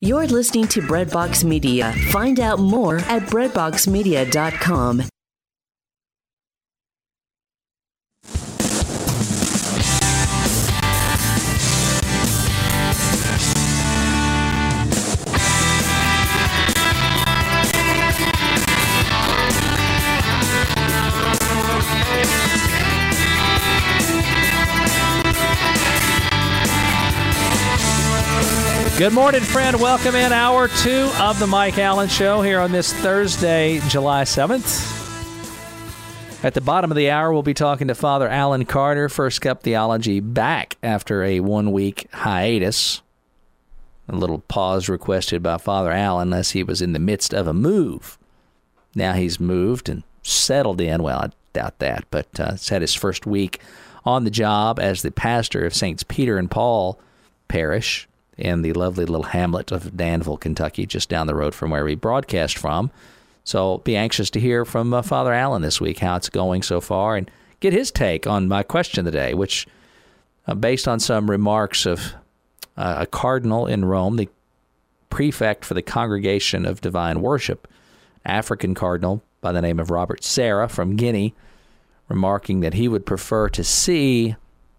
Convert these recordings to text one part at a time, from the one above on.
You're listening to Breadbox Media. Find out more at breadboxmedia.com. Good morning, friend. Welcome in Hour 2 of the Mike Allen Show here on this Thursday, July 7th. At the bottom of the hour, we'll be talking to Father Alan Carter, First Cup Theology, back after a one-week hiatus. A little pause requested by Father Alan as he was in the midst of a move. Now he's moved and settled in. Well, I doubt that, but he's had his first week on the job as the pastor of Saints Peter and Paul Parish in the lovely little hamlet of Danville, Kentucky, just down the road from where we broadcast from. So be anxious to hear from Father Allen this week, how it's going so far, and get his take on my question today, which, based on some remarks of a cardinal in Rome, the prefect for the Congregation of Divine Worship, African cardinal by the name of Robert Sarah from Guinea, remarking that he would prefer to see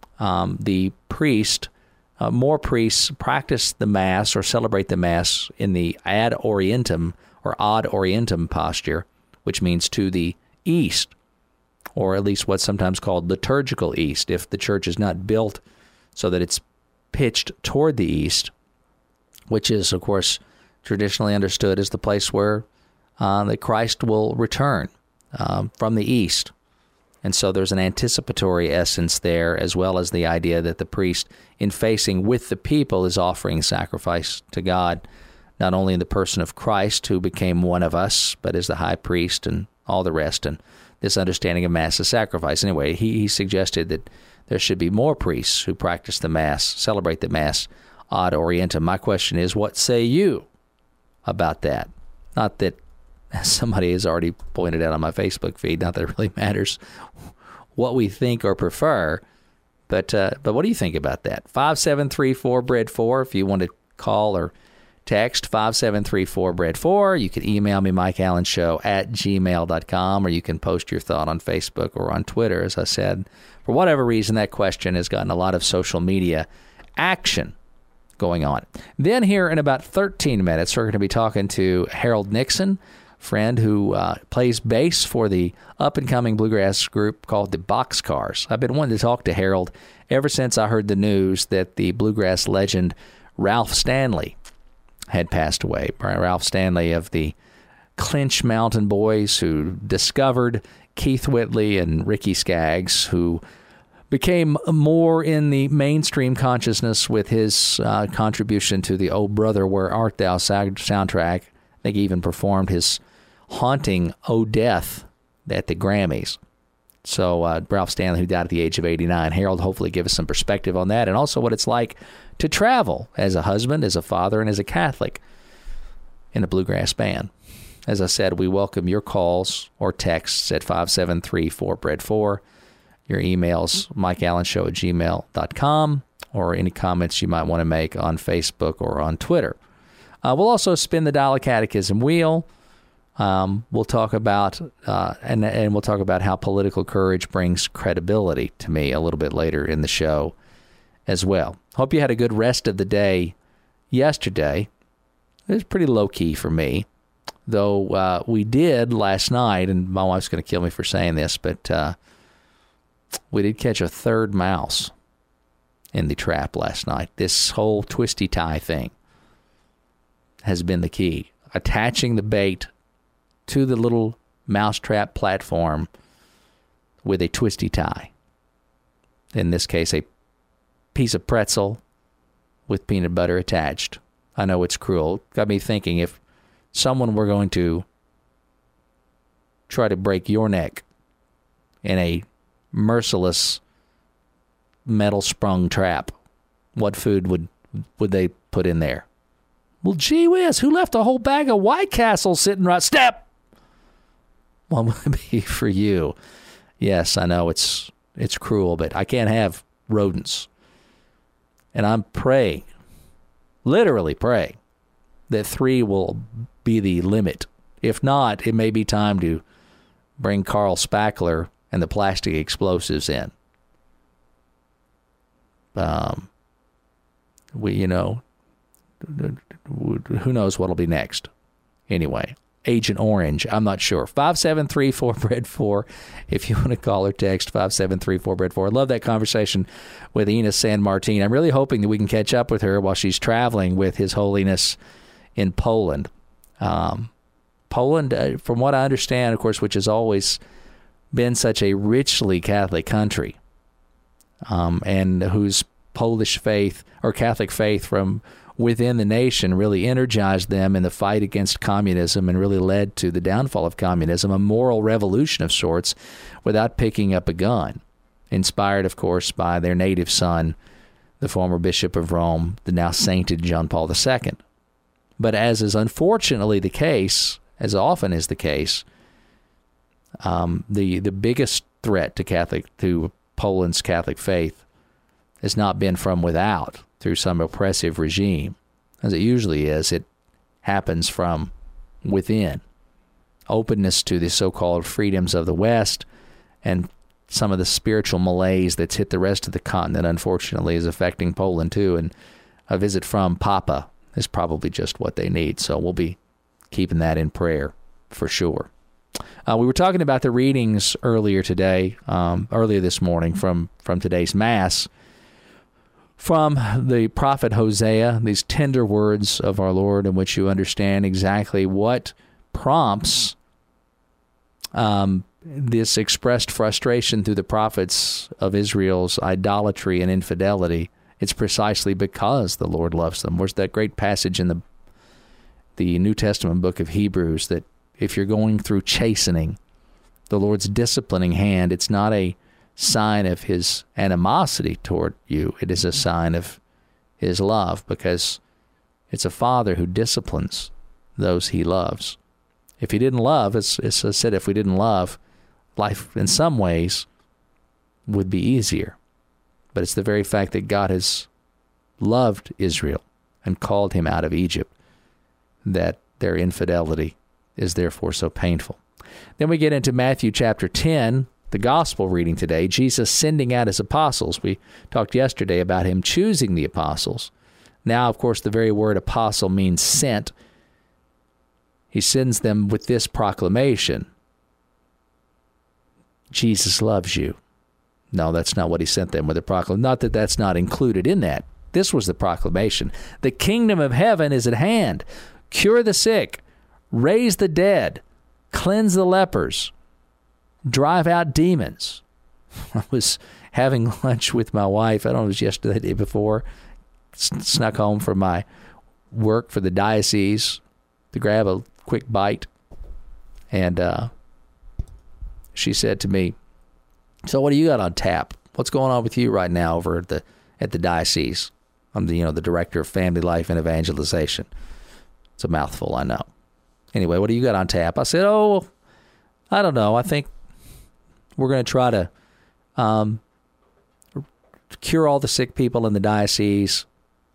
the priest more priests practice the Mass or celebrate the Mass in the ad orientem or ad orientem posture, which means to the east, or at least what's sometimes called liturgical east, if the church is not built so that it's pitched toward the east, which is, of course, traditionally understood as the place where that Christ will return from the east. And so there's an anticipatory essence there, as well as the idea that the priest, in facing with the people, is offering sacrifice to God, not only in the person of Christ, who became one of us, but as the high priest and all the rest, and this understanding of Mass as sacrifice. Anyway, he suggested that there should be more priests who practice the Mass, celebrate the Mass ad orientem. My question is, what say you about that? Not that somebody has already pointed out on my Facebook feed, not that it really matters what we think or prefer, but what do you think about that? 5734-BREAD4 if you want to call or text 5734-BREAD4. You can email me, MikeAllenShow@gmail.com, or you can post your thought on Facebook or on Twitter. As I said, for whatever reason, that question has gotten a lot of social media action going on. Then here in about 13 minutes, we're going to be talking to Harold Nixon, friend who plays bass for the up-and-coming bluegrass group called the Boxcars. I've been wanting to talk to Harold ever since I heard the news that the bluegrass legend Ralph Stanley had passed away. Ralph Stanley of the Clinch Mountain Boys, who discovered Keith Whitley and Ricky Skaggs, who became more in the mainstream consciousness with his contribution to the Oh Brother, Where Art Thou soundtrack. I think he even performed his haunting Oh Death at the Grammys. So Ralph Stanley, who died at the age of 89, Harold hopefully give us some perspective on that, and also what it's like to travel as a husband, as a father, and as a Catholic in a bluegrass band. As I said, we welcome your calls or texts at 573-4BREAD4. Your emails, MikeAllenShow@gmail.com, or any comments you might want to make on Facebook or on Twitter. We'll also spin the Dial Catechism wheel. We'll talk about and we'll talk about how political courage brings credibility to me a little bit later in the show as well. Hope you had a good rest of the day yesterday. It was pretty low key for me, though we did last night, and my wife's going to kill me for saying this, but we did catch a third mouse in the trap last night. This whole twisty tie thing has been the key. Attaching the bait to the little mousetrap platform with a twisty tie. In this case, a piece of pretzel with peanut butter attached. I know it's cruel. Got me thinking, if someone were going to try to break your neck in a merciless metal-sprung trap, what food would they put in there? Well, gee whiz, who left a whole bag of White Castle sitting right? Step! One would be for you. Yes, I know it's cruel, but I can't have rodents. And I'm praying, literally praying, that 3 will be the limit. If not, it may be time to bring Carl Spackler and the plastic explosives in. Who knows what'll be next? Anyway, Agent Orange, I'm not sure. 573-4BREAD4 if you want to call or text 573-4BREAD4. I love that conversation with Enos San Martin. I'm really hoping that we can catch up with her while she's traveling with His Holiness in Poland. Poland, from what I understand, of course, which has always been such a richly Catholic country, and whose Polish faith or Catholic faith from within the nation really energized them in the fight against communism and really led to the downfall of communism, a moral revolution of sorts, without picking up a gun, inspired, of course, by their native son, the former Bishop of Rome, the now sainted John Paul II. But as is unfortunately the case, as often is the case, the biggest threat to Poland's Catholic faith has not been from without, through some oppressive regime. As it usually is, it happens from within. Openness to the so-called freedoms of the West and some of the spiritual malaise that's hit the rest of the continent, unfortunately, is affecting Poland too. And a visit from Papa is probably just what they need. So we'll be keeping that in prayer for sure. We were talking about the readings earlier this morning from today's Mass, from the prophet Hosea, these tender words of our Lord in which you understand exactly what prompts this expressed frustration through the prophets of Israel's idolatry and infidelity. It's precisely because the Lord loves them. There's that great passage in the New Testament book of Hebrews that if you're going through chastening, the Lord's disciplining hand, it's not a sign of His animosity toward you. It is a sign of His love, because it's a Father who disciplines those He loves. If He didn't love, as I said, if we didn't love, life in some ways would be easier. But it's the very fact that God has loved Israel and called him out of Egypt that their infidelity is therefore so painful. Then we get into Matthew chapter 10, the gospel reading today, Jesus sending out His apostles. We talked yesterday about Him choosing the apostles. Now, of course, the very word apostle means sent. He sends them with this proclamation: Jesus loves you. No, that's not what He sent them with, a proclamation. Not that that's not included in that. This was the proclamation. The kingdom of heaven is at hand. Cure the sick, raise the dead, cleanse the lepers, drive out demons. I was having lunch with my wife, I don't know, it was yesterday, the day before, snuck home from my work for the diocese to grab a quick bite. And she said to me, "So what do you got on tap? What's going on with you right now over at the diocese?" I'm the director of family life and evangelization. It's a mouthful, I know. Anyway, what do you got on tap? I said, I don't know. I think we're going to try to cure all the sick people in the diocese,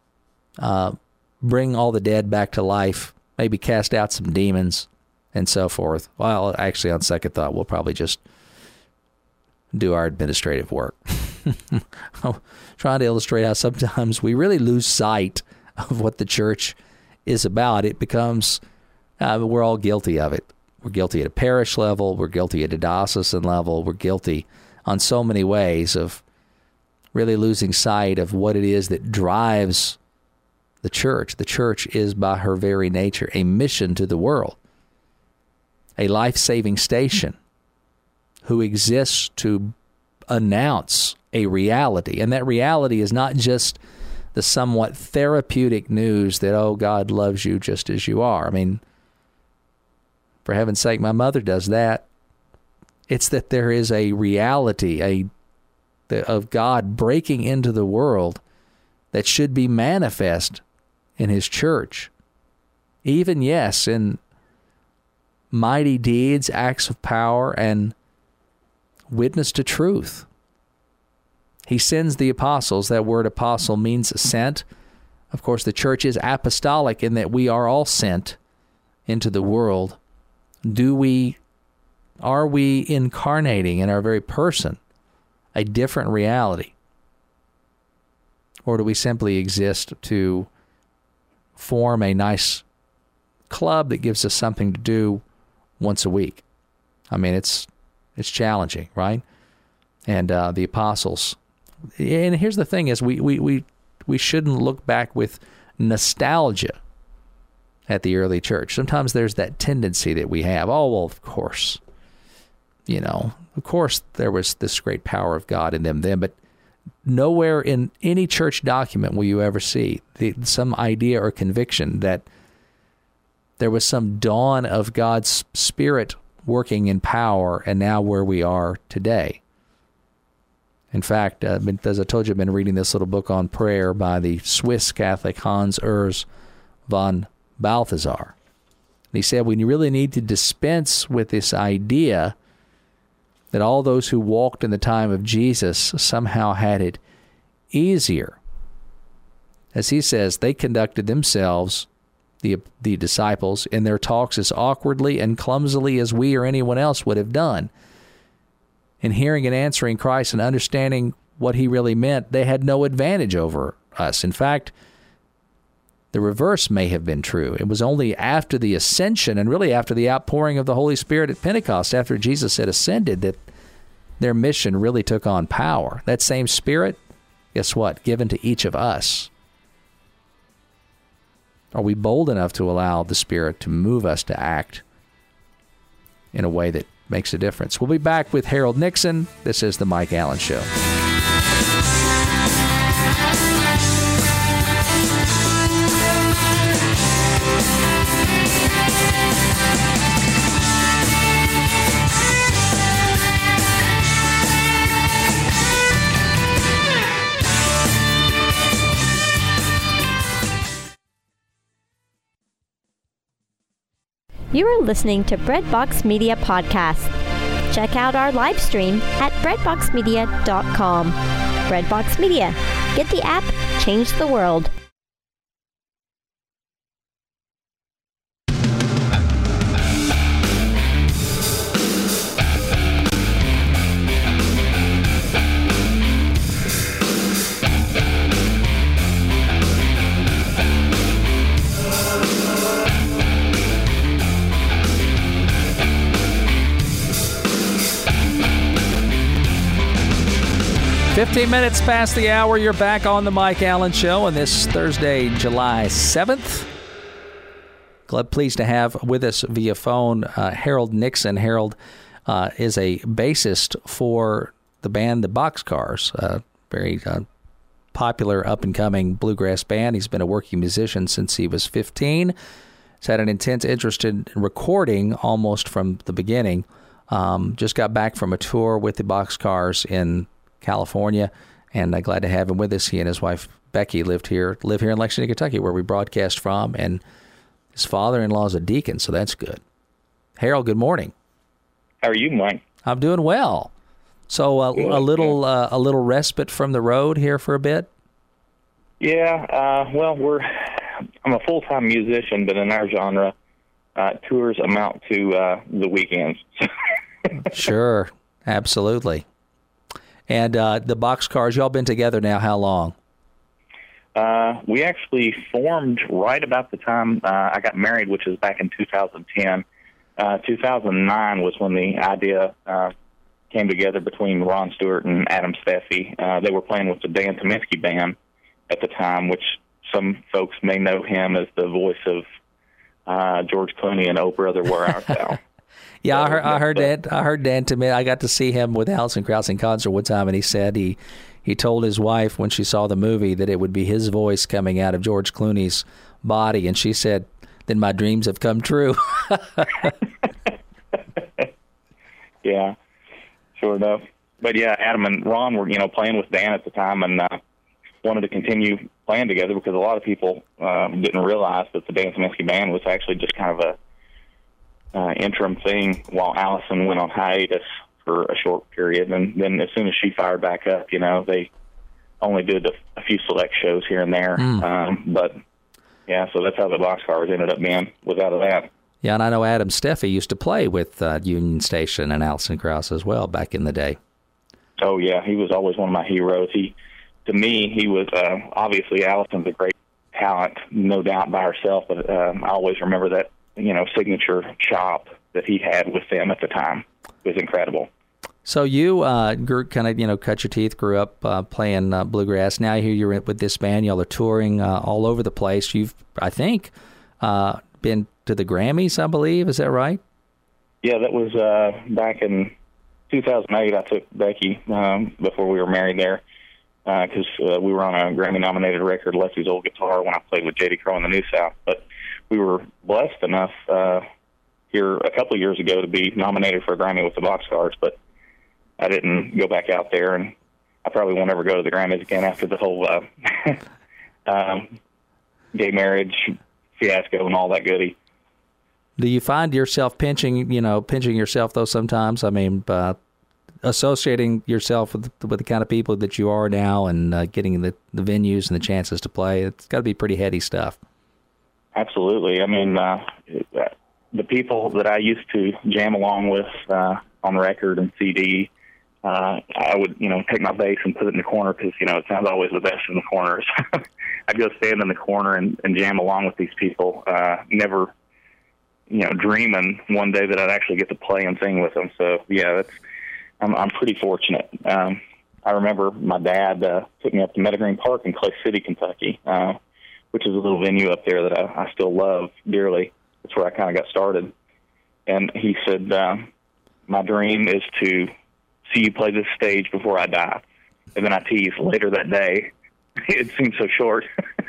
bring all the dead back to life, maybe cast out some demons, and so forth. Well, actually, on second thought, we'll probably just do our administrative work. I'm trying to illustrate how sometimes we really lose sight of what the church is about. It becomes, we're all guilty of it. We're guilty at a parish level. We're guilty at a diocesan level. We're guilty on so many ways of really losing sight of what it is that drives the church. The church is, by her very nature, a mission to the world, a life-saving station who exists to announce a reality. And that reality is not just the somewhat therapeutic news that, oh, God loves you just as you are. I mean, for heaven's sake, my mother does that. It's that there is a reality of God breaking into the world that should be manifest in His church. Even, yes, in mighty deeds, acts of power, and witness to truth. He sends the apostles. That word apostle means sent. Of course, the church is apostolic in that we are all sent into the world. Are we incarnating in our very person a different reality? Or do we simply exist to form a nice club that gives us something to do once a week? I mean, it's challenging, right? And the apostles. And here's the thing: is we shouldn't look back with nostalgia at the early church. Sometimes there's that tendency that we have. Oh, well, of course, of course there was this great power of God in them then, but nowhere in any church document will you ever see some idea or conviction that there was some dawn of God's Spirit working in power, and now where we are today. In fact, as I told you, I've been reading this little book on prayer by the Swiss Catholic Hans Urs von Balthasar. And he said we really need to dispense with this idea that all those who walked in the time of Jesus somehow had it easier. As he says, they conducted themselves, the disciples, in their talks as awkwardly and clumsily as we or anyone else would have done. In hearing and answering Christ and understanding what he really meant, they had no advantage over us. In fact, the reverse may have been true. It was only after the ascension and really after the outpouring of the Holy Spirit at Pentecost, after Jesus had ascended, that their mission really took on power. That same Spirit, guess what? Given to each of us. Are we bold enough to allow the Spirit to move us to act in a way that makes a difference? We'll be back with Harold Nixon. This is The Mike Allen Show. You are listening to Breadbox Media Podcast. Check out our live stream at breadboxmedia.com. Breadbox Media. Get the app, change the world. Fifteen minutes past the hour, you're back on the Mike Allen Show on this Thursday, July 7th. Glad, pleased to have with us via phone Harold Nixon. Harold is a bassist for the band The Boxcars, a very popular up-and-coming bluegrass band. He's been a working musician since he was 15. He's had an intense interest in recording almost from the beginning. Just got back from a tour with The Boxcars in California, and I'm glad to have him with us. He and his wife Becky live here in Lexington, Kentucky, where we broadcast from, and his father-in-law is a deacon, so that's good. Harold, good morning. How are you, Mike? I'm doing well. So a little respite from the road here for a bit. Yeah, well, I'm a full-time musician, but in our genre, tours amount to the weekends. Sure, absolutely. And the Boxcars, y'all been together now how long? We actually formed right about the time I got married, which was back in 2010. 2009 was when the idea came together between Ron Stewart and Adam Steffi. They were playing with the Dan Tyminski Band at the time, which some folks may know him as the voice of George Clooney and Oh Brother, Where Art Thou? Yeah, I heard Dan Tyminski. I got to see him with Alison Krauss in concert one time, and he said he told his wife when she saw the movie that it would be his voice coming out of George Clooney's body, and she said, "Then my dreams have come true." Yeah, sure enough. But yeah, Adam and Ron were playing with Dan at the time, and wanted to continue playing together because a lot of people didn't realize that the Dan Tyminski Band was actually just kind of a interim thing while Allison went on hiatus for a short period, and then as soon as she fired back up, they only did a few select shows here and there. But yeah, so that's how the Boxcars ended up being without that. Yeah, and I know Adam Steffi used to play with Union Station and Alison Krauss as well back in the day. Oh, yeah, he was always one of my heroes. To me, he was, obviously, Alison's a great talent, no doubt by herself, but I always remember that, signature chop that he had with them at the time. It was incredible. So you grew, kind of, cut your teeth, grew up playing bluegrass. Now I hear you're with this band. Y'all are touring all over the place. You've, I think, been to the Grammys, I believe. Is that right? Yeah, that was back in 2008. I took Becky before we were married there because we were on a Grammy-nominated record, Leslie's Old Guitar, when I played with J.D. Crowe in the New South. But we were blessed enough here a couple of years ago to be nominated for a Grammy with the Boxcars, but I didn't go back out there, and I probably won't ever go to the Grammys again after the whole gay marriage fiasco and all that goodie. Do you find yourself pinching yourself though sometimes? I mean, associating yourself with the kind of people that you are now, and getting the venues and the chances to play, it's got to be pretty heady stuff. Absolutely. I mean, the people that I used to jam along with on record and CD, I would, take my bass and put it in the corner because, it sounds always the best in the corners. I'd go stand in the corner and jam along with these people, never, dreaming one day that I'd actually get to play and sing with them. So, yeah, I'm pretty fortunate. I remember my dad took me up to Meadow Green Park in Clay City, Kentucky, which is a little venue up there that I still love dearly. That's where I kind of got started. And he said, my dream is to see you play this stage before I die. And then I teased later that day. It seemed so short.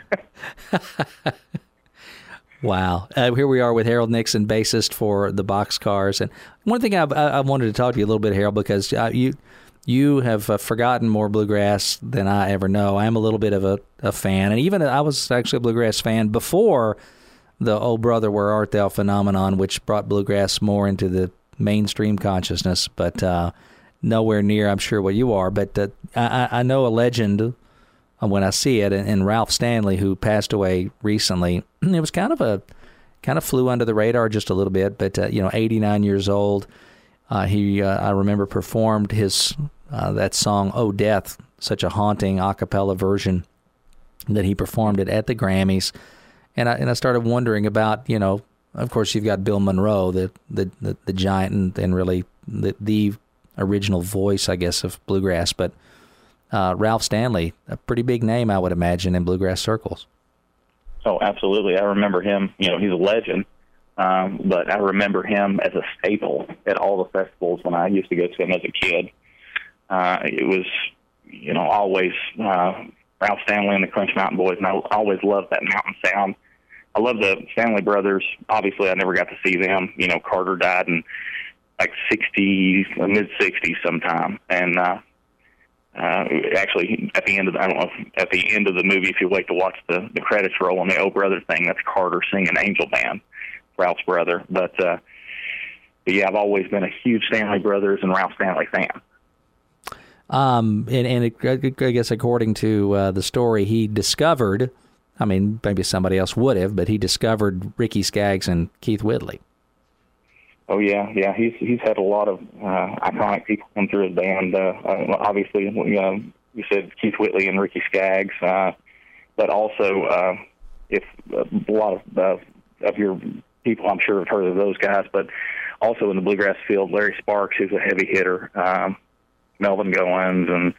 Wow. Here we are with Harold Nixon, bassist for the Boxcars. And one thing I wanted to talk to you a little bit, Harold, because you have forgotten more bluegrass than I ever know. I'm a little bit of a fan. And even I was actually a bluegrass fan before the Oh Brother, Where Art Thou phenomenon, which brought bluegrass more into the mainstream consciousness, but nowhere near, I'm sure, what you are. But I know a legend when I see it, and Ralph Stanley, who passed away recently. It was kind of flew under the radar just a little bit, but 89 years old. He I remember performed his that song "Oh Death," such a haunting a cappella version that he performed it at the Grammys, and I started wondering about, of course you've got Bill Monroe, the giant and really the original voice, I guess, of bluegrass, but Ralph Stanley, a pretty big name, I would imagine, in bluegrass circles. Oh, absolutely. I remember him. He's a legend, but I remember him as a staple at all the festivals when I used to go to him as a kid. It was, always Ralph Stanley and the Crunch Mountain Boys, and I always loved that mountain sound. I love the Stanley Brothers. Obviously, I never got to see them. Carter died in like mid-60s sometime, and actually, at the end of the movie, if you wait to watch the credits roll on the Oh Brother thing, that's Carter singing Angel Band, Ralph's brother. But yeah, I've always been a huge Stanley Brothers and Ralph Stanley fan. I guess according to the story, he discovered, I mean, maybe somebody else would have, but he discovered Ricky Skaggs and Keith Whitley. Oh yeah. He's had a lot of iconic people come through his band. Obviously, you said Keith Whitley and Ricky Skaggs, but also if a lot of your people, I'm sure, have heard of those guys. But also in the bluegrass field, Larry Sparks, who's a heavy hitter, Melvin Goins, and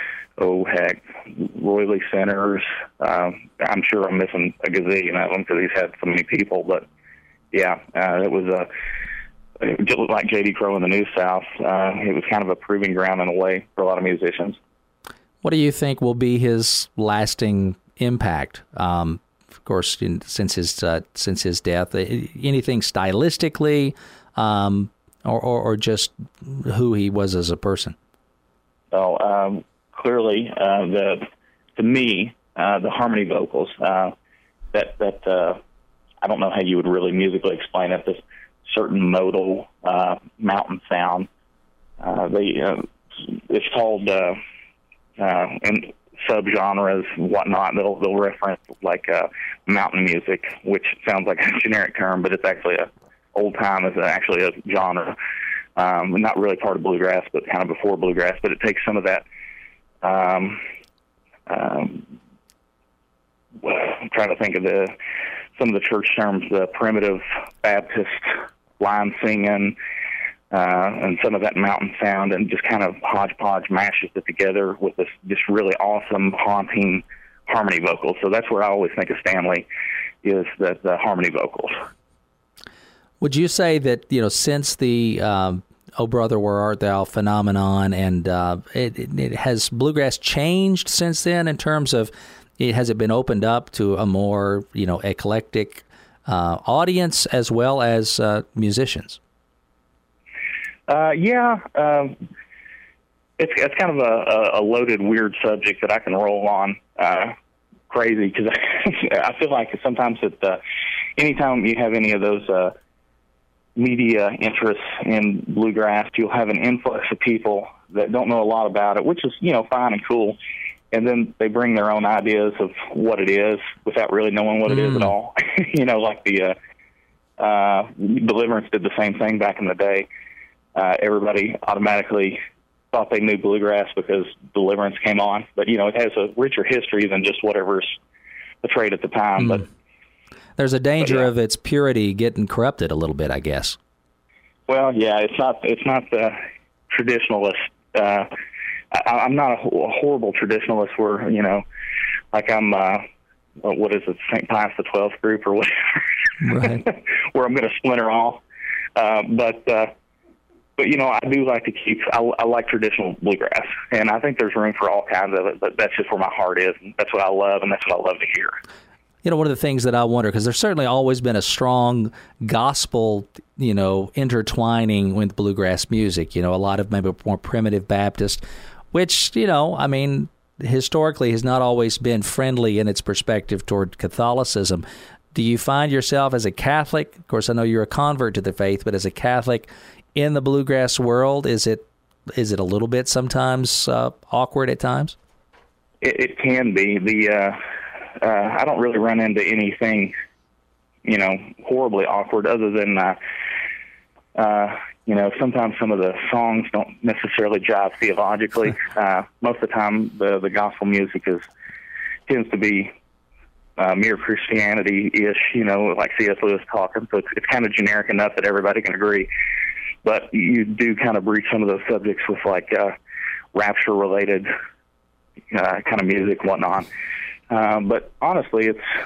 Roy Lee Centers. I'm sure I'm missing a gazillion of them because he's had so many people. But yeah, it was just like J.D. Crowe in the New South. It was kind of a proving ground in a way for a lot of musicians. What do you think will be his lasting impact? Of course, since his death, anything stylistically, or just who he was as a person? Well, clearly, to me, the harmony vocals that I don't know how you would really musically explain it. This certain modal mountain sound. It's called, and subgenres, whatnot. They'll reference like mountain music, which sounds like a generic term, but it's actually old time is actually a genre. Not really part of bluegrass, but kind of before bluegrass. But it takes some of that. I'm trying to think of some of the church terms, the primitive Baptist line singing, and some of that mountain sound, and just kind of hodgepodge mashes it together with this just really awesome, haunting harmony vocals. So that's where I always think of Stanley, is that the harmony vocals. Would you say that, since the "Oh Brother, Where Art Thou" phenomenon, and it has bluegrass changed since then in terms of, has it been opened up to a more, eclectic audience as well as musicians? It's kind of a loaded, weird subject that I can roll on crazy, because I feel like sometimes anytime you have any of those media interests in bluegrass, you'll have an influx of people that don't know a lot about it, which is, fine and cool. And then they bring their own ideas of what it is without really knowing what it is at all. Like the Deliverance did the same thing back in the day. Everybody automatically thought they knew bluegrass because Deliverance came on. But, it has a richer history than just whatever's portrayed at the time. But there's a danger of its purity getting corrupted a little bit, I guess. Well, yeah, it's not the traditionalist. I'm not a horrible traditionalist where, like I'm, what is it, St. Pius the 12th group or whatever, right. Where I'm going to splinter off. But I do like to I like traditional bluegrass, and I think there's room for all kinds of it, but that's just where my heart is, and that's what I love, and that's what I love to hear. One of the things that I wonder, because there's certainly always been a strong gospel, intertwining with bluegrass music, a lot of maybe more primitive Baptist, which, historically has not always been friendly in its perspective toward Catholicism. Do you find yourself as a Catholic, of course I know you're a convert to the faith, but as a Catholic in the bluegrass world, is it a little bit sometimes awkward at times? It can be. I don't really run into anything, horribly awkward, other than, sometimes some of the songs don't necessarily jive theologically. Most of the time, the gospel music tends to be mere Christianity-ish, like C.S. Lewis talking. So it's kind of generic enough that everybody can agree. But you do kind of breach some of those subjects with like rapture-related kind of music and whatnot. But honestly,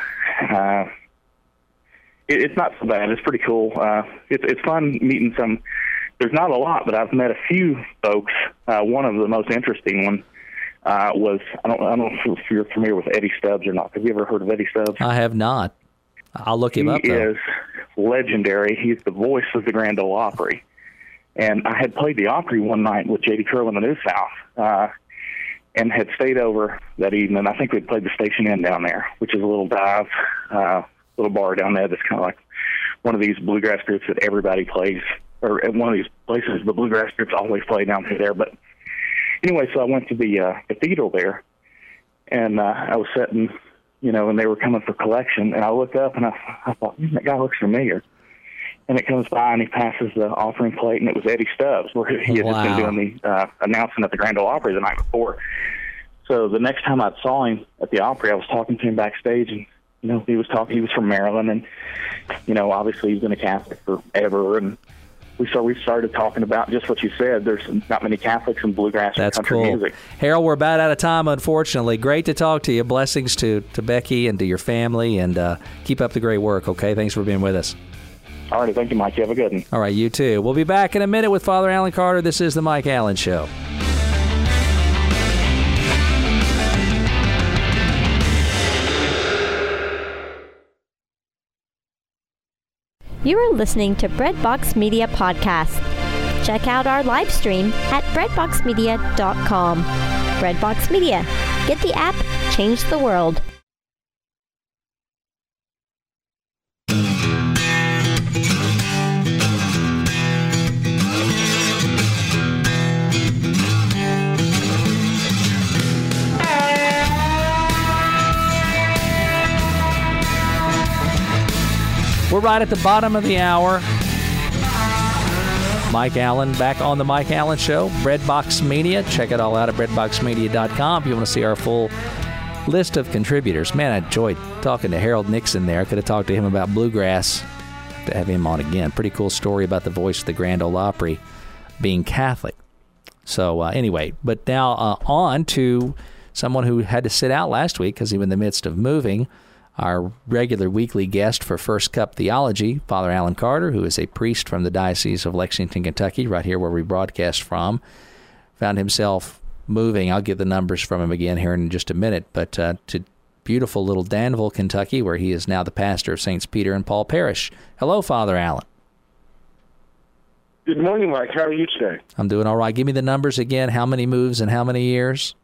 it's not so bad. It's pretty cool. It's fun meeting some. There's not a lot, but I've met a few folks. One of the most interesting ones was I don't know if you're familiar with Eddie Stubbs or not. Have you ever heard of Eddie Stubbs? I have not. I'll look him up. He is legendary. He's the voice of the Grand Ole Opry. And I had played the Opry one night with J.D. Curl in the New South, and had stayed over that evening. I think we'd played the Station Inn down there, which is a little dive, little bar down there that's kind of like one of these bluegrass groups that everybody plays, or at one of these places the bluegrass groups always play down through there. But anyway, so I went to the cathedral there, and I was sitting, and they were coming for collection, and I looked up and I thought, that guy looks familiar. And it comes by, and he passes the offering plate, and it was Eddie Stubbs, where he had just been doing the announcing at the Grand Ole Opry the night before. So the next time I saw him at the Opry, I was talking to him backstage, and he was from Maryland, and obviously he's been a Catholic forever, and we started talking about just what you said. There's not many Catholics in bluegrass and country music. Harold, we're about out of time, unfortunately. Great to talk to you. Blessings to Becky and to your family, and keep up the great work. Okay, thanks for being with us. All right, thank you, Mike. You have a good one. All right, you too. We'll be back in a minute with Father Alan Carter. This is the Mike Allen Show. You are listening to Breadbox Media Podcast. Check out our live stream at breadboxmedia.com. Breadbox Media. Get the app, change the world. right at the bottom of the hour. Mike Allen back on the Mike Allen Show. Breadbox Media. Check it all out at breadboxmedia.com if you want to see our full list of contributors. Man, I enjoyed talking to Harold Nixon there. I could have talked to him about bluegrass. To have him on again. Pretty cool story about the voice of the Grand Ole Opry being Catholic. So anyway, but now on to someone who had to sit out last week because he was in the midst of moving. Our regular weekly guest for First Cup Theology, Father Alan Carter, who is a priest from the Diocese of Lexington, Kentucky, right here where we broadcast from, found himself moving. I'll give the numbers from him again here in just a minute, but to beautiful little Danville, Kentucky, where he is now the pastor of Saints Peter and Paul Parish. Hello, Father Alan. Good morning, Mike. How are you today? I'm doing all right. Give me the numbers again. How many moves in how many years?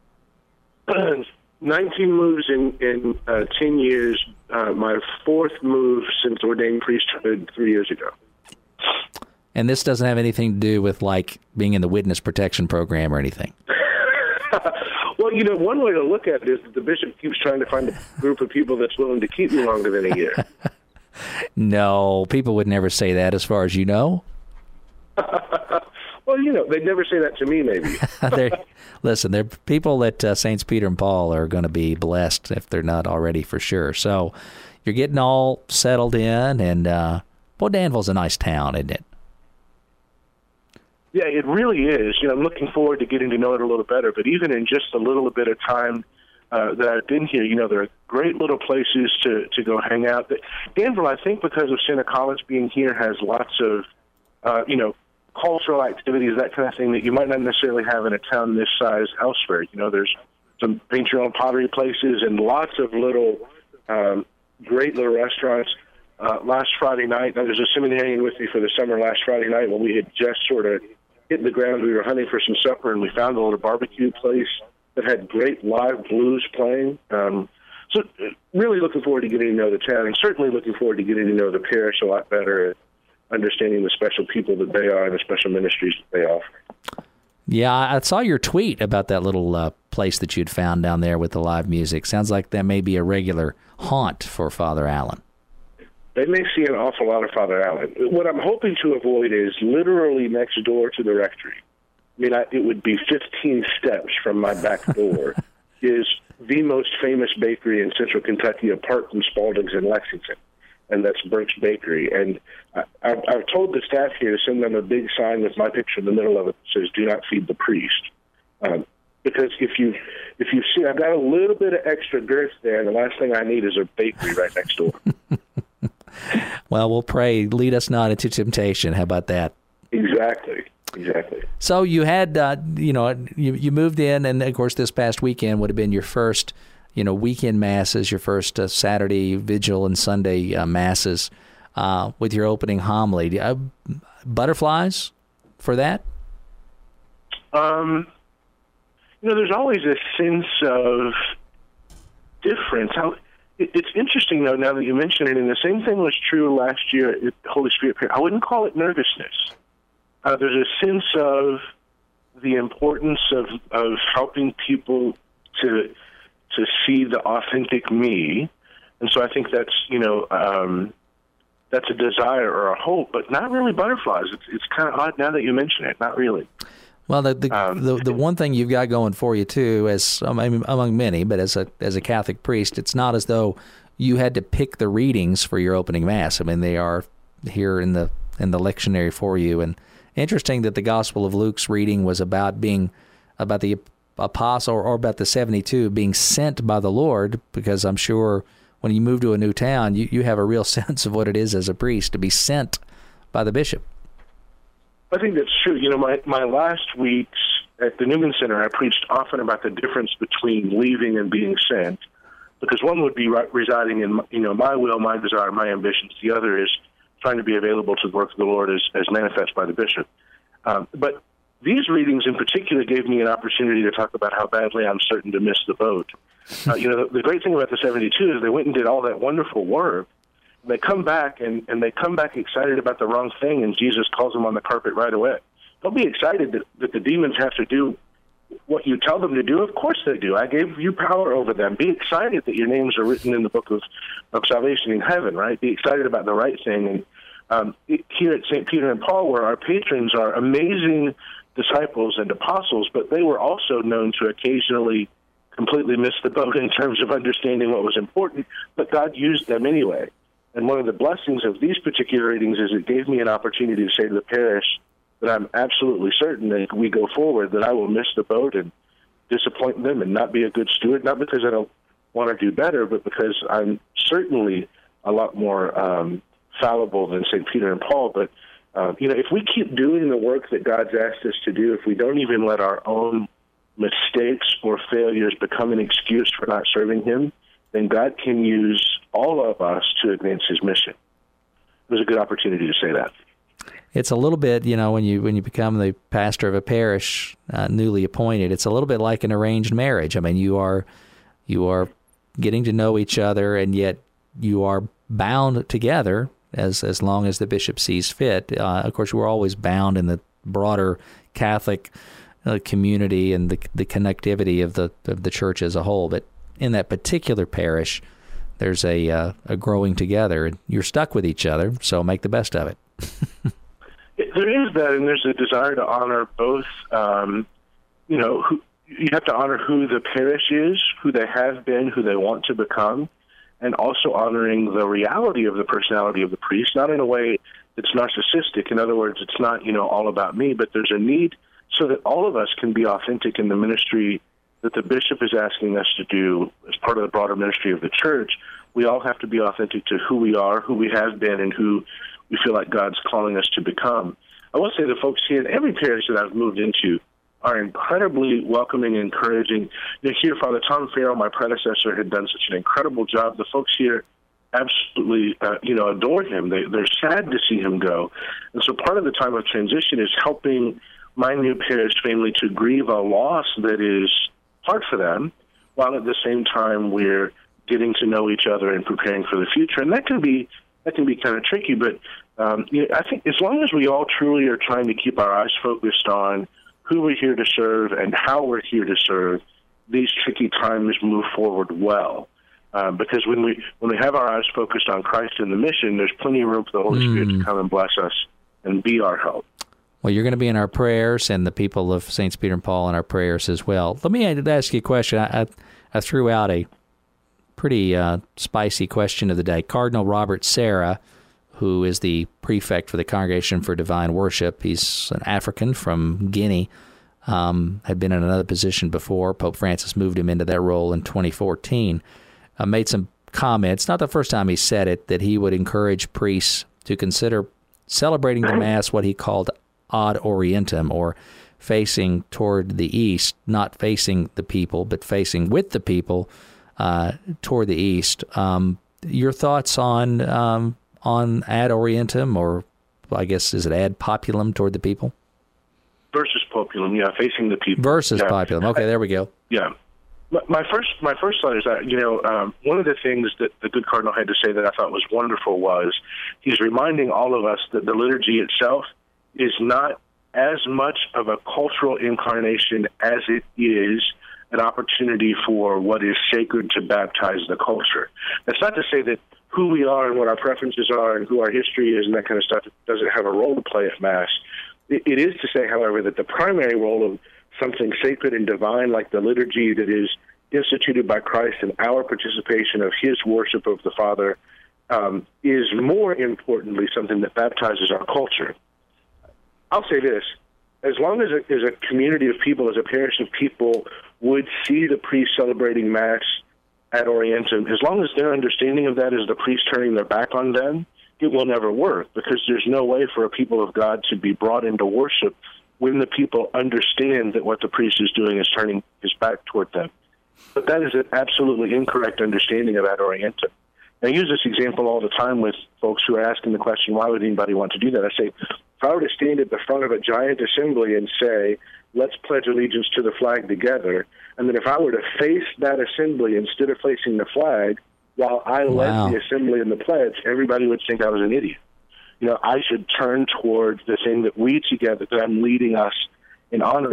19 moves in 10 years. My fourth move since ordained priesthood 3 years ago. And this doesn't have anything to do with, like, being in the witness protection program or anything? Well, one way to look at it is that the bishop keeps trying to find a group of people that's willing to keep me longer than a year. No, people would never say that as far as you know. Well, they'd never say that to me, maybe. Listen, they're people at Saints Peter and Paul are going to be blessed if they're not already for sure. So you're getting all settled in, and Danville's a nice town, isn't it? Yeah, it really is. I'm looking forward to getting to know it a little better, but even in just a little bit of time that I've been here, there are great little places to go hang out. Danville, I think because of Santa College being here, has lots of, cultural activities, that kind of thing that you might not necessarily have in a town this size elsewhere. There's some paint-your-own pottery places and lots of little, great little restaurants. Last Friday night, I was a seminarian with me for the summer last Friday night when we had just sort of hit the ground. We were hunting for some supper, and we found a little barbecue place that had great live blues playing. So really looking forward to getting to know the town, and certainly looking forward to getting to know the parish a lot better, understanding the special people that they are and the special ministries that they offer. Yeah, I saw your tweet about that little place that you'd found down there with the live music. Sounds like that may be a regular haunt for Father Allen. They may see an awful lot of Father Allen. What I'm hoping to avoid is literally next door to the rectory. It would be 15 steps from my back door is the most famous bakery in central Kentucky, apart from Spalding's in Lexington, and that's Birch Bakery. And I've told the staff here to send them a big sign with my picture in the middle of it that says, "Do not feed the priest." Because if you see, I've got a little bit of extra girth there, and the last thing I need is a bakery right next door. Well, we'll pray, lead us not into temptation. How about that? Exactly. So you had, you moved in, and of course this past weekend would have been your first, weekend masses, your first Saturday vigil and Sunday masses with your opening homily. Butterflies for that? There's always a sense of difference. It's interesting, though, now that you mention it, and the same thing was true last year at Holy Spirit Prayer. I wouldn't call it nervousness. There's a sense of the importance of helping people to see the authentic me, and so I think that's that's a desire or a hope, but not really butterflies. It's kind of odd now that you mention it. Not really. Well, the one thing you've got going for you too, as among many, but as a Catholic priest, it's not as though you had to pick the readings for your opening mass. They are here in the lectionary for you. And interesting that the Gospel of Luke's reading was about the apostle or about the 72 being sent by the Lord, because I'm sure when you move to a new town, you have a real sense of what it is as a priest to be sent by the bishop. I think that's true. My last weeks at the Newman Center, I preached often about the difference between leaving and being sent, because one would be residing in, my will, my desire, my ambitions. The other is trying to be available to the work of the Lord as manifest by the bishop. But these readings in particular gave me an opportunity to talk about how badly I'm certain to miss the boat. The great thing about the 72 is they went and did all that wonderful work. They come back, and they come back excited about the wrong thing, and Jesus calls them on the carpet right away. Don't be excited that the demons have to do what you tell them to do, of course they do. I gave you power over them. Be excited that your names are written in the book of salvation in heaven, right? Be excited about the right thing. And here at St. Peter and Paul, where our patrons are amazing disciples and apostles, but they were also known to occasionally completely miss the boat in terms of understanding what was important, but God used them anyway. And one of the blessings of these particular readings is it gave me an opportunity to say to the parish that I'm absolutely certain that if we go forward, that I will miss the boat and disappoint them and not be a good steward, not because I don't want to do better, but because I'm certainly a lot more fallible than St. Peter and Paul. But, if we keep doing the work that God's asked us to do, if we don't even let our own mistakes or failures become an excuse for not serving him, then God can use all of us to advance his mission. It was a good opportunity to say that. It's a little bit, when you become the pastor of a parish, newly appointed, it's a little bit like an arranged marriage. I mean, you are getting to know each other, and yet you are bound together as long as the bishop sees fit. Of course, we're always bound in the broader Catholic community and the connectivity of the church as a whole, but in that particular parish, there's a growing together, and you're stuck with each other, so make the best of it. There is that, and there's a desire to honor both. You have to honor who the parish is, who they have been, who they want to become, and also honoring the reality of the personality of the priest, not in a way that's narcissistic. In other words, it's not all about me, but there's a need so that all of us can be authentic in the ministry that the bishop is asking us to do as part of the broader ministry of the church. We all have to be authentic to who we are, who we have been, and who we feel like God's calling us to become. I will say the folks here in every parish that I've moved into are incredibly welcoming and encouraging. Here, Father Tom Farrell, my predecessor, had done such an incredible job. The folks here absolutely, adore him. They're sad to see him go. And so part of the time of transition is helping my new parish family to grieve a loss that is hard for them, while at the same time we're getting to know each other and preparing for the future. And that can be kind of tricky, but I think as long as we all truly are trying to keep our eyes focused on who we're here to serve and how we're here to serve, these tricky times move forward well. Because when we have our eyes focused on Christ and the mission, there's plenty of room for the Holy Spirit to come and bless us and be our help. Well, you're going to be in our prayers, and the people of Saints Peter and Paul in our prayers as well. Let me ask you a question. I threw out a pretty spicy question of the day. Cardinal Robert Serra, who is the prefect for the Congregation for Divine Worship, he's an African from Guinea, had been in another position before. Pope Francis moved him into that role in 2014. Made some comments, not the first time he said it, that he would encourage priests to consider celebrating the Mass what he called ad orientem, or facing toward the east, not facing the people, but facing with the people toward the east. Your thoughts on ad orientem, or I guess is it ad populum, toward the people? Versus populum, yeah, facing the people. Versus populum. Okay, there we go. Yeah. My first thought is that, one of the things that the good cardinal had to say that I thought was wonderful was he's reminding all of us that the liturgy itself is not as much of a cultural incarnation as it is an opportunity for what is sacred to baptize the culture. That's not to say that who we are and what our preferences are and who our history is and that kind of stuff doesn't have a role to play at Mass. It is to say, however, that the primary role of something sacred and divine like the liturgy that is instituted by Christ and our participation of his worship of the Father is more importantly something that baptizes our culture. I'll say this, as long as a community of people, as a parish of people would see the priest celebrating Mass ad orientem, as long as their understanding of that is the priest turning their back on them, it will never work, because there's no way for a people of God to be brought into worship when the people understand that what the priest is doing is turning his back toward them. But that is an absolutely incorrect understanding of ad orientem. I use this example all the time with folks who are asking the question, why would anybody want to do that? I say, if I were to stand at the front of a giant assembly and say, let's pledge allegiance to the flag together, and then if I were to face that assembly instead of facing the flag, while I led the assembly in the pledge, everybody would think I was an idiot. I should turn toward the thing that we together, that I'm leading us in honoring.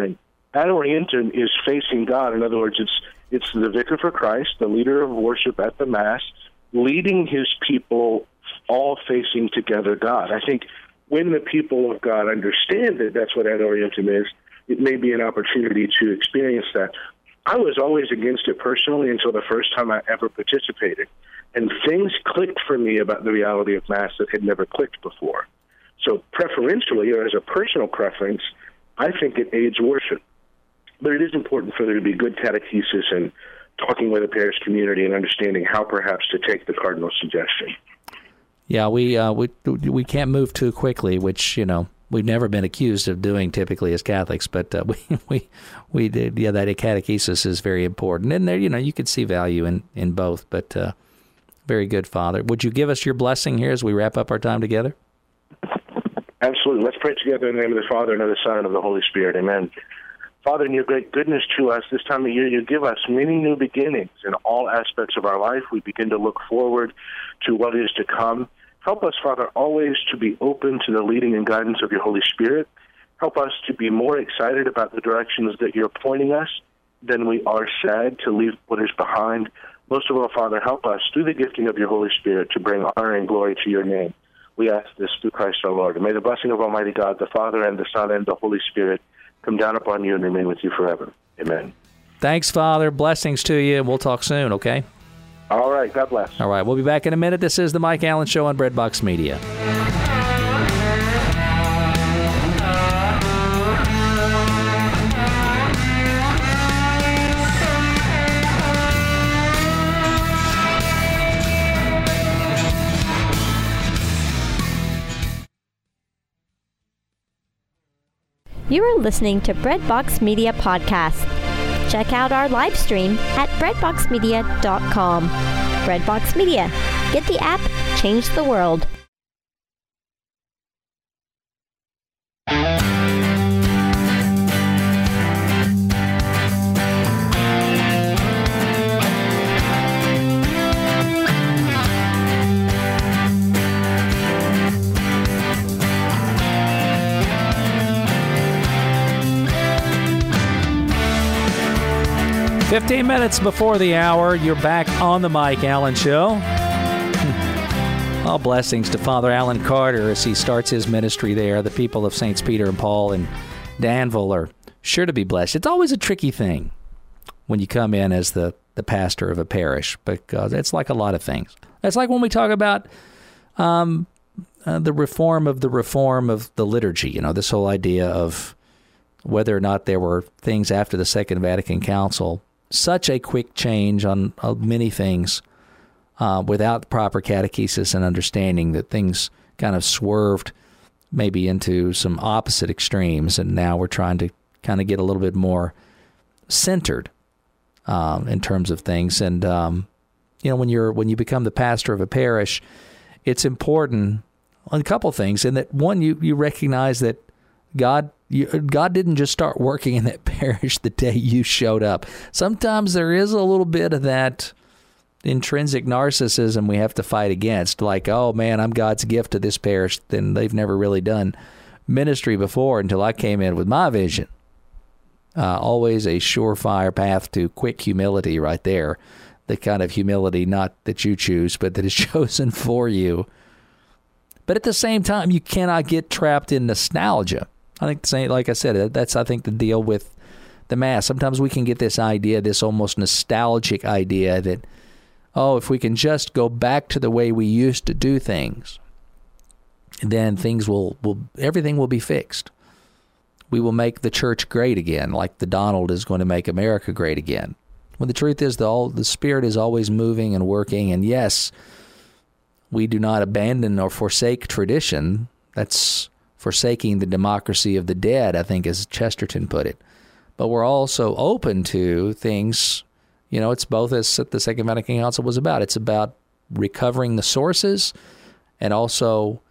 Adorientum is facing God. In other words, it's the vicar for Christ, the leader of worship at the Mass, leading his people all facing together God. I think when the people of God understand that that's what Adorientum is, it may be an opportunity to experience that. I was always against it personally until the first time I ever participated. And things clicked for me about the reality of Mass that had never clicked before. So preferentially, or as a personal preference, I think it aids worship. But it is important for there to be good catechesis and talking with the parish community and understanding how perhaps to take the Cardinal's suggestion. Yeah, we can't move too quickly, which, we've never been accused of doing typically as Catholics, but we did. Yeah, that catechesis is very important. And there, you could see value in both, but very good, Father. Would you give us your blessing here as we wrap up our time together? Absolutely. Let's pray together in the name of the Father, and of the Son, and of the Holy Spirit. Amen. Father, in your great goodness to us, this time of year, you give us many new beginnings in all aspects of our life. We begin to look forward to what is to come. Help us, Father, always to be open to the leading and guidance of your Holy Spirit. Help us to be more excited about the directions that you're pointing us than we are sad to leave what is behind. Most of all, Father, help us, through the gifting of your Holy Spirit, to bring honor and glory to your name. We ask this through Christ our Lord. And may the blessing of Almighty God, the Father, and the Son, and the Holy Spirit come down upon you and remain with you forever. Amen. Thanks, Father. Blessings to you, and we'll talk soon, okay? All right. God bless. All right. We'll be back in a minute. This is the Mike Allen Show on Breadbox Media. You are listening to Breadbox Media Podcast. Check out our live stream at breadboxmedia.com. Breadbox Media. Get the app, change the world. "15 minutes before the hour, you're back on the Mike Allen Show. All blessings to Father Alan Carter as he starts his ministry there. The people of Saints Peter and Paul in Danville are sure to be blessed. It's always a tricky thing when you come in as the pastor of a parish, because it's like a lot of things. It's like when we talk about the reform of the liturgy, this whole idea of whether or not there were things after the Second Vatican Council. Such a quick change on many things without proper catechesis and understanding that things kind of swerved maybe into some opposite extremes, and now we're trying to kind of get a little bit more centered in terms of things. And when you become the pastor of a parish, it's important on a couple things. In that, one, you recognize that God didn't just start working in that parish the day you showed up. Sometimes there is a little bit of that intrinsic narcissism we have to fight against. Like, oh man, I'm God's gift to this parish. Then they've never really done ministry before until I came in with my vision. Always a surefire path to quick humility right there. The kind of humility not that you choose, but that is chosen for you. But at the same time, you cannot get trapped in nostalgia. I think, like I said, that's, I think, the deal with the Mass. Sometimes we can get this idea, this almost nostalgic idea that, if we can just go back to the way we used to do things, then everything will be fixed. We will make the church great again, like the Donald is going to make America great again. When the truth is, the Spirit is always moving and working, and yes, we do not abandon or forsake tradition. That's forsaking the democracy of the dead, I think, as Chesterton put it. But we're also open to things, it's both as the Second Vatican Council was about. It's about recovering the sources and also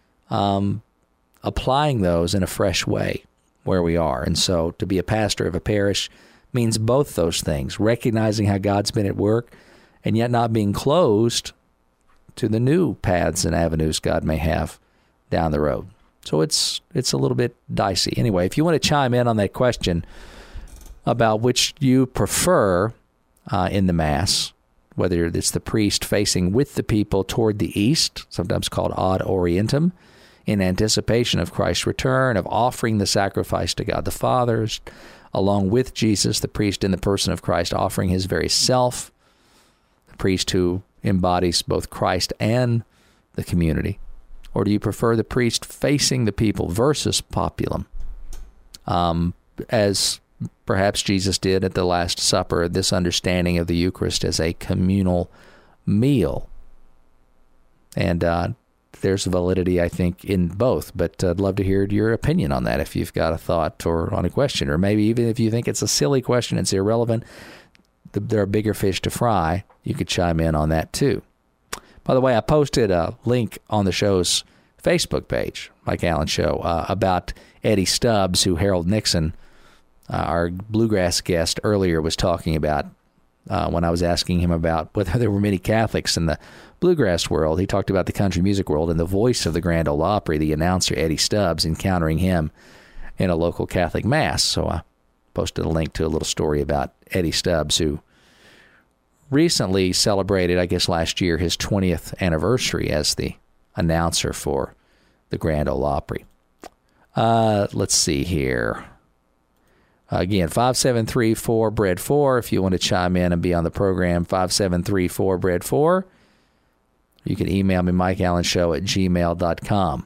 applying those in a fresh way where we are. And so to be a pastor of a parish means both those things, recognizing how God's been at work and yet not being closed to the new paths and avenues God may have down the road. So it's a little bit dicey. Anyway, if you want to chime in on that question, about which you prefer in the Mass, whether it's the priest facing with the people toward the east, sometimes called ad orientem, in anticipation of Christ's return, of offering the sacrifice to God the Father, along with Jesus, the priest in the person of Christ offering his very self, the priest who embodies both Christ and the community? Or do you prefer the priest facing the people versus populum, as perhaps Jesus did at the Last Supper, this understanding of the Eucharist as a communal meal? And there's validity, I think, in both, but I'd love to hear your opinion on that if you've got a thought or on a question, or maybe even if you think it's a silly question, it's irrelevant, there are bigger fish to fry, you could chime in on that too. By the way, I posted a link on the show's Facebook page, Mike Allen Show, about Eddie Stubbs, who Harold Nixon, our bluegrass guest earlier, was talking about when I was asking him about whether there were many Catholics in the bluegrass world. He talked about the country music world and the voice of the Grand Ole Opry, the announcer Eddie Stubbs, encountering him in a local Catholic Mass. So I posted a link to a little story about Eddie Stubbs, who recently celebrated, I guess last year, his 20th anniversary as the announcer for the Grand Ole Opry. Let's see here. Again, 573-4-BREAD-4 if you want to chime in and be on the program, 573-4-BREAD-4. You can email me, mikeallenshow@gmail.com.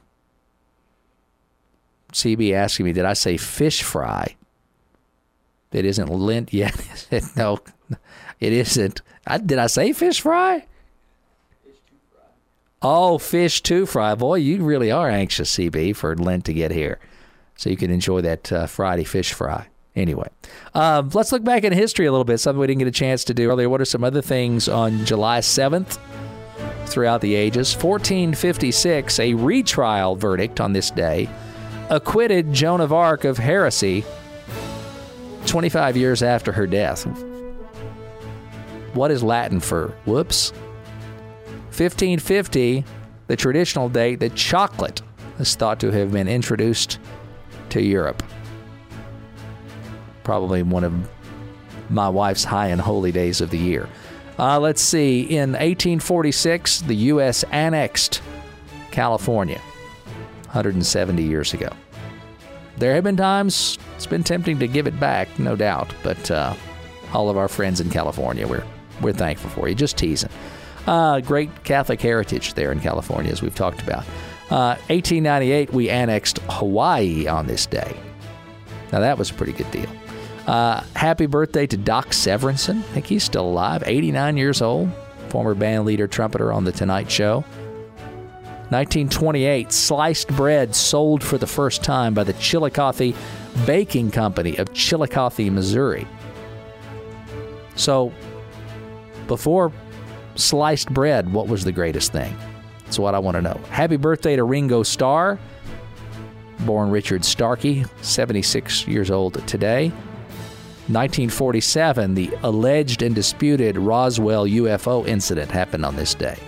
CB asking me, did I say fish fry? It isn't Lent yet, is it? No, it isn't. Did I say fish fry? Fish to fry. Oh, fish to fry. Boy, you really are anxious, CB, for Lent to get here, so you can enjoy that Friday fish fry. Anyway, let's look back in history a little bit, something we didn't get a chance to do earlier. What are some other things on July 7th throughout the ages? 1456, a retrial verdict on this day acquitted Joan of Arc of heresy 25 years after her death. What is Latin for whoops? 1550, the traditional date that chocolate is thought to have been introduced to Europe. Probably one of my wife's high and holy days of the year. Let's see. In 1846, the U.S. annexed California 170 years ago. There have been times it's been tempting to give it back, no doubt, but all of our friends in California, we're thankful for you. Just teasing. Great Catholic heritage there in California, as we've talked about. 1898, we annexed Hawaii on this day. Now, that was a pretty good deal. Happy birthday to Doc Severinsen. I think he's still alive, 89 years old, former band leader, trumpeter on The Tonight Show. 1928, sliced bread sold for the first time by the Chillicothe Baking Company of Chillicothe, Missouri. So, before sliced bread, what was the greatest thing? That's what I want to know. Happy birthday to Ringo Starr, born Richard Starkey, 76 years old today. 1947, the alleged and disputed Roswell UFO incident happened on this day.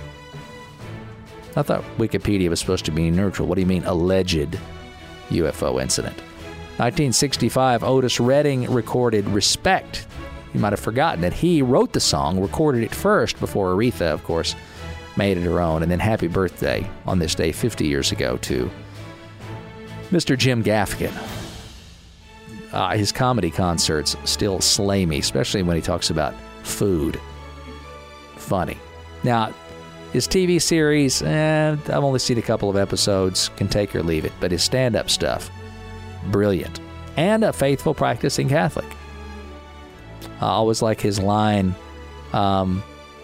I thought Wikipedia was supposed to be neutral. What do you mean, alleged UFO incident? 1965, Otis Redding recorded Respect. You might have forgotten that he wrote the song, recorded it first before Aretha, of course, made it her own. And then happy birthday on this day 50 years ago to Mr. Jim Gaffigan. His comedy concerts still slay me, especially when he talks about food. Funny. Now, his TV series, I've only seen a couple of episodes, can take or leave it, but his stand-up stuff, brilliant. And a faithful practicing Catholic. I always like his line, what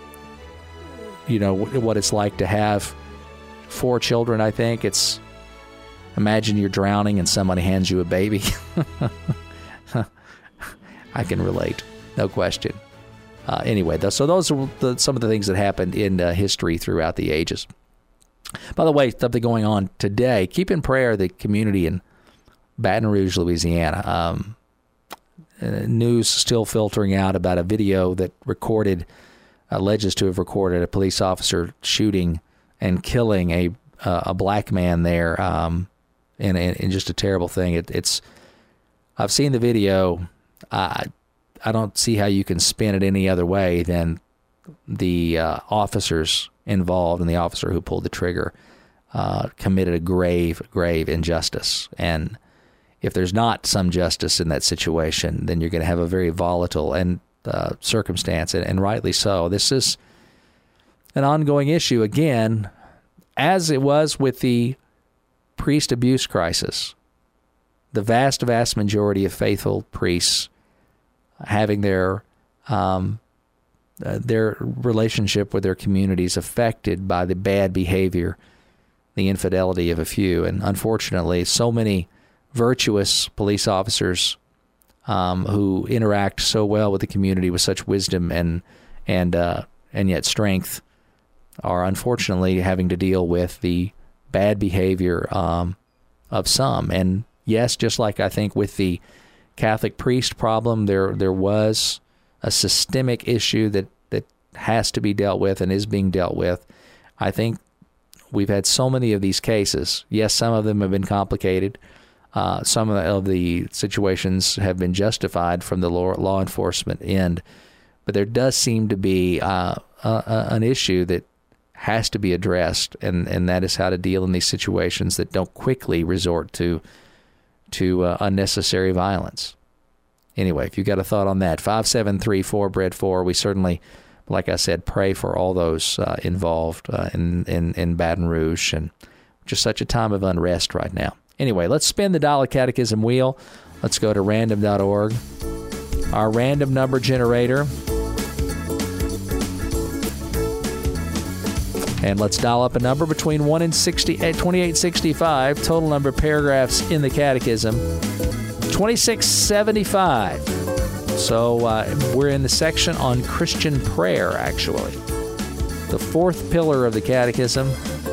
it's like to have 4 children, I think. It's, imagine you're drowning and somebody hands you a baby. I can relate, no question. Anyway, so those are some of the things that happened in history throughout the ages. By the way, something going on today. Keep in prayer the community in Baton Rouge, Louisiana. News still filtering out about a video that alleges to have recorded a police officer shooting and killing a black man there, in just a terrible thing. I've seen the video. I don't see how you can spin it any other way than the officers involved and the officer who pulled the trigger committed a grave injustice. And if there's not some justice in that situation, then you're going to have a very volatile and circumstance, and rightly so. This is an ongoing issue, again, as it was with the priest abuse crisis. The vast majority of faithful priests having their relationship with their communities affected by the bad behavior, the infidelity of a few. And unfortunately, so many virtuous police officers who interact so well with the community with such wisdom and yet strength are unfortunately having to deal with the bad behavior of some. And yes, just like I think with the Catholic priest problem, there was a systemic issue that has to be dealt with and is being dealt with. I think we've had so many of these cases. Yes, some of them have been complicated. Some of the situations have been justified from the law enforcement end, but there does seem to be an issue that has to be addressed, and that is how to deal in these situations that don't quickly resort to unnecessary violence. Anyway, if you've got a thought on that, 573-4-BRED-4, we certainly, like I said, pray for all those involved in Baton Rouge, and just such a time of unrest right now. Anyway, let's spin the Dollar Catechism wheel. Let's go to random.org. Our random number generator. And let's dial up a number between 1 and 2865. Total number of paragraphs in the Catechism, 2675. So we're in the section on Christian prayer, actually. The fourth pillar of the Catechism,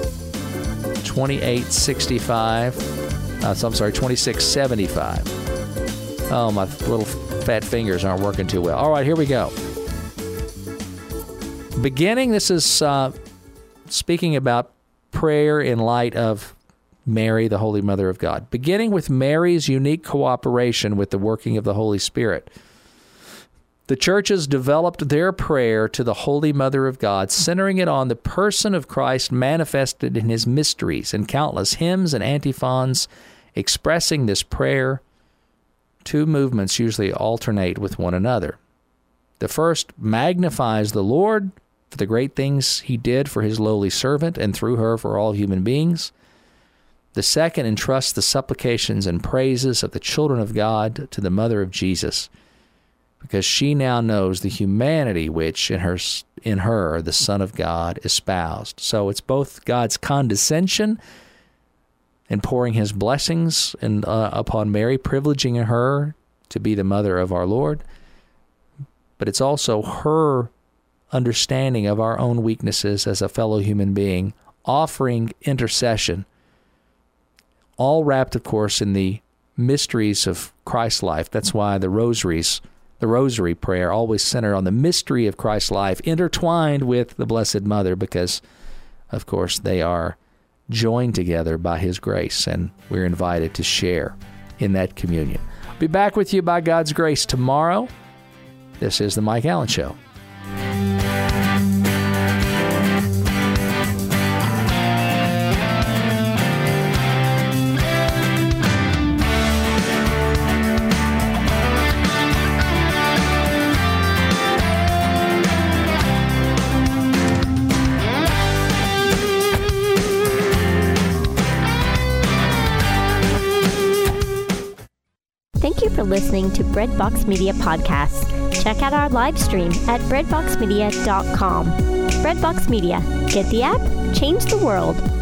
2675. Oh, my little fat fingers aren't working too well. All right, here we go. This is speaking about prayer in light of Mary, the Holy Mother of God. Beginning with Mary's unique cooperation with the working of the Holy Spirit, the churches developed their prayer to the Holy Mother of God, centering it on the person of Christ manifested in his mysteries, and countless hymns and antiphons expressing this prayer. Two movements usually alternate with one another. The first magnifies the Lord for the great things he did for his lowly servant and through her for all human beings. The second entrusts the supplications and praises of the children of God to the Mother of Jesus, because she now knows the humanity which in her the Son of God espoused. So it's both God's condescension and pouring his blessings upon Mary, privileging her to be the mother of our Lord, but it's also her understanding of our own weaknesses as a fellow human being, offering intercession, all wrapped, of course, in the mysteries of Christ's life. That's why the rosary prayer always centered on the mystery of Christ's life, intertwined with the Blessed Mother, because, of course, they are joined together by his grace, and we're invited to share in that communion. I'll be back with you by God's grace tomorrow. This is The Mike Allen Show. Thank you for listening to Breadbox Media Podcasts. Check out our live stream at breadboxmedia.com. Breadbox Media. Get the app, change the world.